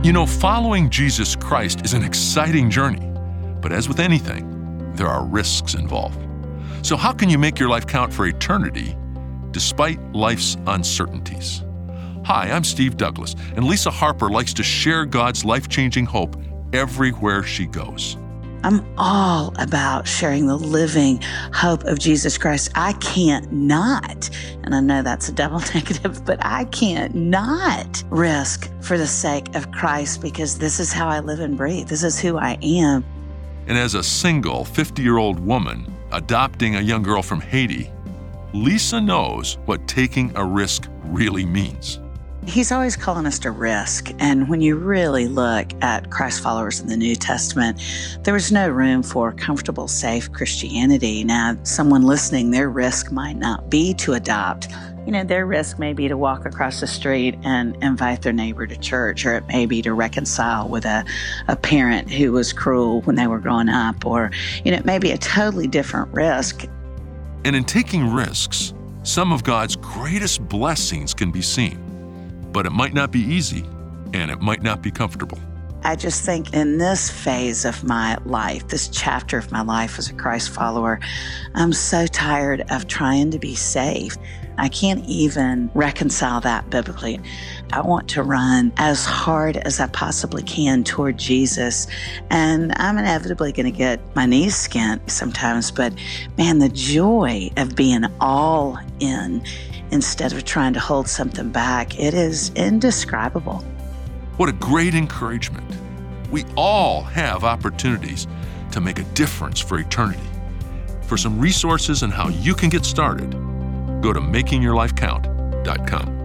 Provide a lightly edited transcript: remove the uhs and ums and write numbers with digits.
You know, following Jesus Christ is an exciting journey, but as with anything, there are risks involved. So how can you make your life count for eternity despite life's uncertainties? Hi, I'm Steve Douglas, and Lisa Harper likes to share God's life-changing hope everywhere she goes. I'm all about sharing the living hope of Jesus Christ. I can't not, and I know that's a double negative, but I can't not risk for the sake of Christ, because this is how I live and breathe. This is who I am. And as a single 50-year-old woman adopting a young girl from Haiti, Lisa knows what taking a risk really means. He's always calling us to risk. And when you really look at Christ followers in the New Testament, there was no room for comfortable, safe Christianity. Now, someone listening, their risk might not be to adopt. Their risk may be to walk across the street and invite their neighbor to church, or it may be to reconcile with a parent who was cruel when they were growing up, or, it may be a totally different risk. And in taking risks, some of God's greatest blessings can be seen. But it might not be easy, and it might not be comfortable. I just think in this phase of my life, this chapter of my life as a Christ follower, I'm so tired of trying to be safe. I can't even reconcile that biblically. I want to run as hard as I possibly can toward Jesus, and I'm inevitably going to get my knees skint sometimes, but man, the joy of being all in instead of trying to hold something back, it is indescribable. What a great encouragement. We all have opportunities to make a difference for eternity. For some resources on how you can get started, go to makingyourlifecount.com.